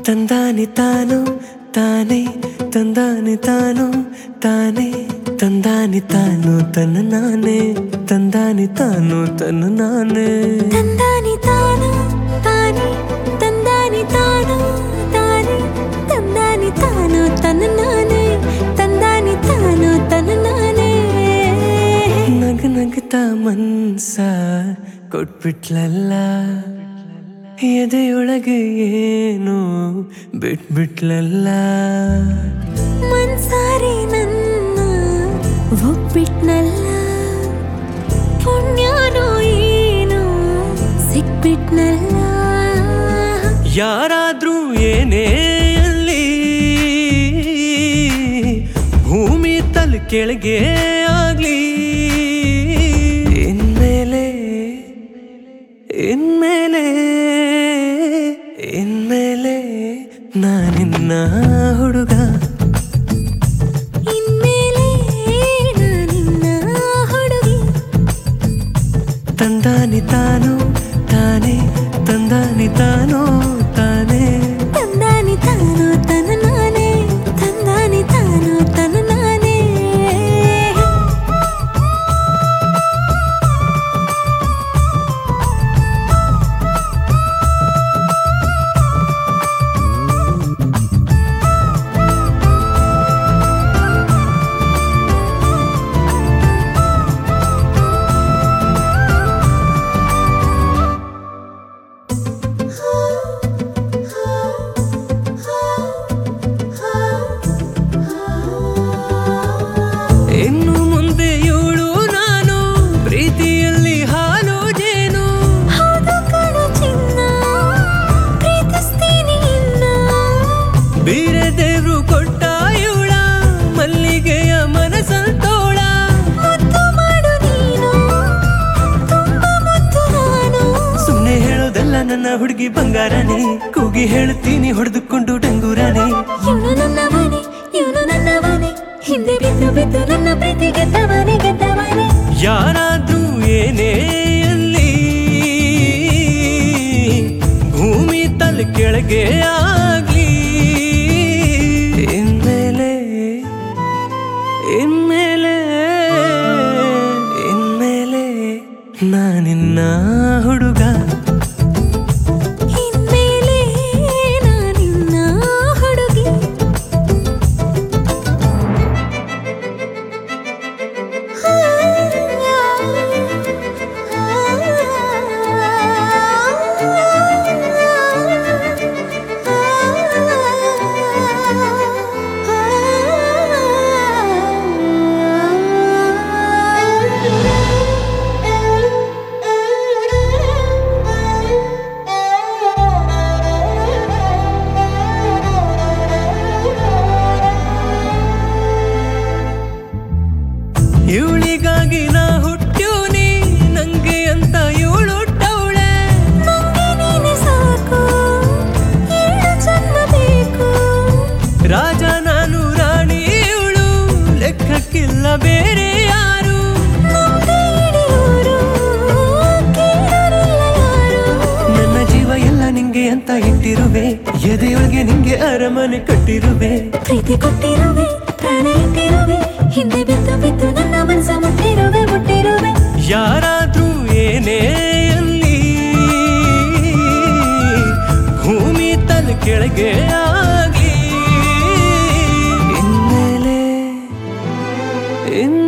ತಂದಾನಿ ತಾನು ತಾನೇ ತಂದಾನಿ ತಾನು ತಾನೇ ತಂದಾನಿ ತಾನು ತನ್ನ ನಾನೇ ತಂದಾನಿ ತಾನು ತನ್ನ ನಾನೇ ತಂದಾನಿ ತಾನು ತಾನೇ ತಂದಾನಿ ತಾನು ತಾನೇ ತಂದಾನಿ ತಾನು ತನ್ನ ನಾನೇ ತಂದಾನಿ ತಾನು ತನ್ನ ನಾನೇ ನಗ ನಗತಾ ಮನ್ಸ ಕೊಟ್ಬಿಟ್ಲಲ್ಲ ಎದೆಯೊಳಗೆ ಏನು ಬಿಟ್ಬಿಟ್ಲಲ್ಲ ಮನ್ಸಾರೆ ನನ್ನ ಒಪ್ಪಿಟ್ನಲ್ಲ ಪುಣ್ಯನೋ ಏನು ಸಿಕ್ಬಿಟ್ನಲ್ಲ ಯಾರಾದ್ರೂ ಏನೇ ಅಲ್ಲಿ ಭೂಮಿ ತಲೆ ಕೆಳಗೆ ಆಗ್ಲಿ ಇನ್ಮೇಲೆ ನಾನಿನ್ನ ಹುಡುಗ ಇನ್ಮೇಲೆ ನಾನಿನ್ನ ಹುಡುಗಿ ತಂದಾನಿ ತಾನು ತಾನೇ ತಂದಾನಿ ತಾನು ತಾನೇ ತಂದಾನಿ ತಾನು ತನ್ನ ನಾನೇ ತಂದಾನಿ ತಾನು ತನ್ನ ನಾನೇ ಇನ್ನು ಮುಂದೆ ಇವಳು ನಾನು ಪ್ರೀತಿಯಲ್ಲಿ ಹಾಲು ಜೇನು ಹೌದು ಕಣೋ ಚಿನ್ನ ಪ್ರೀತಿಸ್ತೀನಿ ಇನ್ನ ಬೀರೆ ದೇವ್ರು ಕೊಟ್ಟ ಇವಳ ಮಲ್ಲಿಗೆಯ ಮನಸಂತೋಳ ಮುದ್ದು ಮಾಡು ನೀನು ತುಂಬ ಮುದ್ದು ನಾನು ಸುಮ್ಮನೆ ಹೇಳೋದಲ್ಲ ನನ್ನ ಹುಡುಗಿ ಬಂಗಾರನೇ ಕೂಗಿ ಹೇಳುತ್ತೀನಿ ಹೊಡೆದುಕೊಂಡು ಡಂಗೂರನೇ ಇವನು ನನ್ನವನೇ ಇವನು ನನ್ನವನೇ ಹಿಂದೆ ಬಿದ್ದು ಬಿದ್ದು ನನ್ನ ಪ್ರೀತಿ ಗೆದ್ದವನೇ ಗೆದ್ದವನೇ ಯಾರಾದ್ರೂ ಏನೇ ಅಲ್ಲಿ ಭೂಮಿ ತಲೆ ಕೆಳಗೆ ಆಗ್ಲಿ ಇನ್ಮೇಲೆ ನಾನಿನ್ನ ಹುಡುಗ ಇನ್ಮೇಲೆ ನಾನಿನ್ನ ಹುಡುಗಿ ಇವಳಿಗಾಗಿ ನಾ ಹುಟ್ಟ್ಯೂನಿ ನಂಗೆ ಅಂತ ಇವಳು ಹುಟ್ಟವಳೆ ನಂಗೆ ನೀನೆ ಸಾಕು ಎರಡು ಜನ್ಮ ಬೇಕು ರಾಜ ನಾನು ರಾಣಿ ಇವಳು ಲೆಕ್ಕಕ್ಕಿಲ್ಲ ಬೇರೆ ಯಾರು ನಮ್ದೇ ಹಿಡಿಯೋರು ಕೇಳೋರಿಲ್ಲ ಯಾರು ನನ್ನ ಜೀವ ಎಲ್ಲ ನಿಂಗೆ ಅಂತ ಇಟ್ಟಿರುವೆ ಎದೆಯೊಳಗೆ ನಿಂಗೆ ಅರಮನೆ ಕಟ್ಟಿರುವೆ ಪ್ರೀತಿ ಕೊಟ್ಟಿರುವೆ ಪ್ರಾಣ ಇಟ್ಟಿರುವೆ ಹಿಂದೆ ಬಿದ್ದು ಬಿದ್ದು ನನ್ನ ಮನಸ್ಸ ಮುಟ್ಟಿರುವೆ ಯಾರಾದ್ರೂ ಏನೇ ಅಲ್ಲಿ ಭೂಮಿ ತಲೆ ಕೆಳಗೆ ಆಗ್ಲಿ ಇನ್ಮೇಲೆ